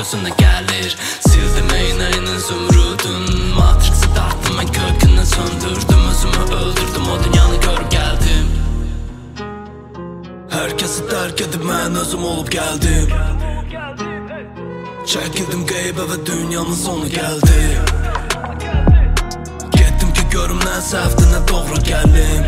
gözünə gəlir. Sildim eynəyinin zümrüdün, matriksi dartdım mən kökündən söndürdüm. Özümü öldürdüm, o dünyanı görüb gəldim. Hər kəsi tərk edib mən özüm olub gəldim. Çəkildim qeybə və dünyanın sonu gəldi. Getdim ki görüm nə səhvdir, nə doğru gəlim.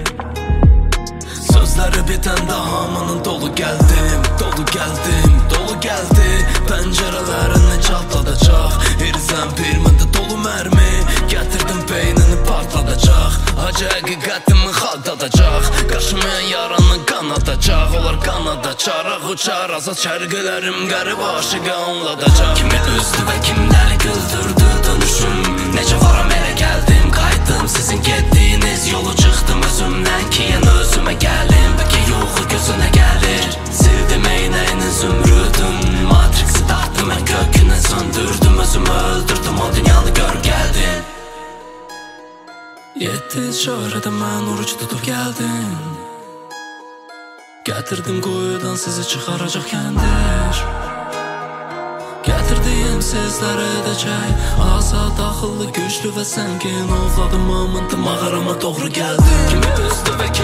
Sözləri bitəndə hamının dolu gəldim. Dolu gəldim, dolu gəldi. Pəncərələrini çatladacaq. Erizən pirməndə dolu mərmi. Gətirdim beynini partladacaq. Hacı həqiqətimi xaldadacaq. Qaşımayan yaranı qanadacaq. Onlar qanada çaraq uçar. Azad şərqələrim qərib aşıqı anladacaq. Kimi üzdü və kimləri güldürdü dönüşüm. Necə varam elə gəldim, qayıtdım sizin getdiyiniz yolu. Çıxdım özümdən ki yenə özümə gəlim. Bəlkə yoxu gözünə gəlir. Sildim eynəyinin zümrüdün, matriksi dartdım mən kökündən söndürdüm. Özümü öldürdüm, o dünyanı görüb gəldim. 7 çörədə mən oruç tutub gəldim. Gətirdim quyudan sizi çıxaracaq kəndir. Gətirdiyim sizlərə edəcək azad, axıllı, güclü və səngin ovladım. Amındım, mağarama doğru gəldim. Kimi üzdü və kim